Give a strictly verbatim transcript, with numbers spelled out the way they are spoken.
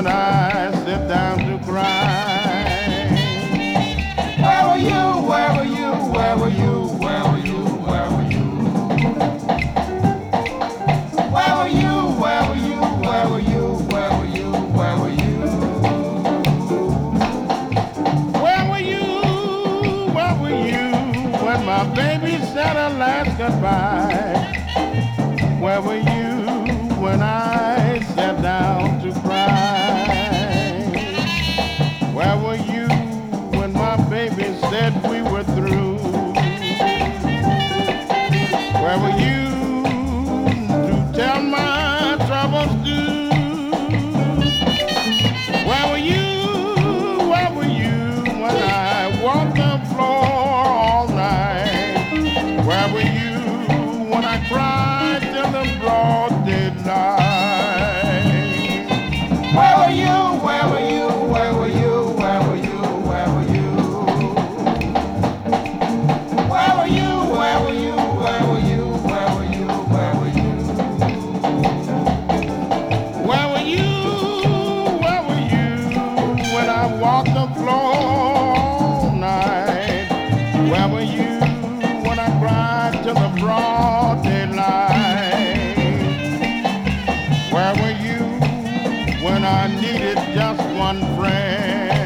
when I sit down to cry? Where were you? Where were you? Where were you? Where were you? Where were you? Where were you? Where were you? Where were you? Where were you? Where were you? Where were you? Where were you when my baby said her last goodbye? Where were you when I sat down to cry? Where were you when my baby said we were through? Where were you to tell my troubles to? Where were you, where were you when I walked the floor all night? Where were you when I cried till the broad daylight? Where were you, where were you, where were you, where were you, where were you? Where were you, where were you, where were you, where were you, where were you? Where were you, where were you when I walked the floor all night? Where were you when I cried till the broad daylight? Where were you when I needed just one friend?